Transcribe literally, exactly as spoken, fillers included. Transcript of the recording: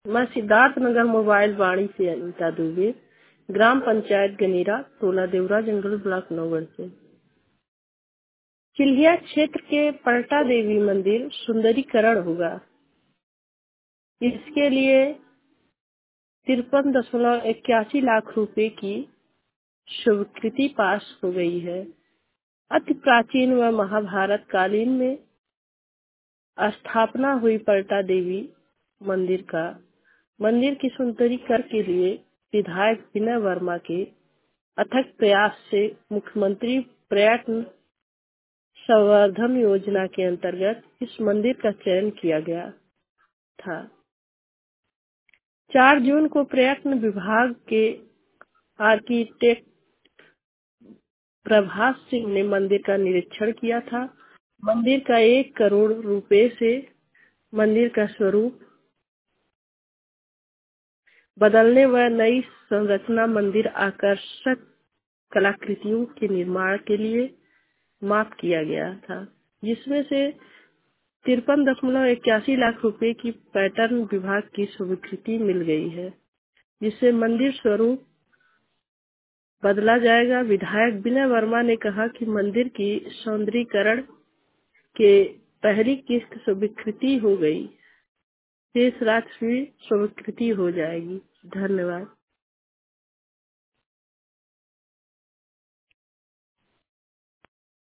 मैं सिद्धार्थ नगर मोबाइल वाणी से अनिता दुबे, ग्राम पंचायत गनीरा, टोला देवरा जंगल, ब्लॉक नौगढ़ से। चिल्हिया क्षेत्र के पलटा देवी मंदिर सुंदरीकरण होगा। इसके लिए तिरपन दशमलव इक्यासी लाख रुपए की स्वीकृति पास हो गई है। अति प्राचीन व महाभारत कालीन में स्थापना हुई पलटा देवी मंदिर का मंदिर की सुंदरीकरण के लिए विधायक विनय वर्मा के अथक प्रयास से मुख्यमंत्री पर्यटन संवर्धन योजना के अंतर्गत इस मंदिर का चयन किया गया था। चार जून को पर्यटन विभाग के आर्किटेक्ट प्रभास सिंह ने मंदिर का निरीक्षण किया था। मंदिर का एक करोड़ रुपए से मंदिर का स्वरूप बदलने व नई संरचना मंदिर आकर्षक कलाकृतियों के निर्माण के लिए माफ किया गया था, जिसमें से तिरपन दशमलव इक्यासी लाख रुपए की पर्यटन विभाग की स्वीकृति मिल गई है, जिससे मंदिर स्वरूप बदला जाएगा। विधायक विनय वर्मा ने कहा कि मंदिर की सौंदर्यीकरण के पहली किस्त स्वीकृति हो गई, शेष राशि स्वीकृति हो जाएगी। धन्यवाद।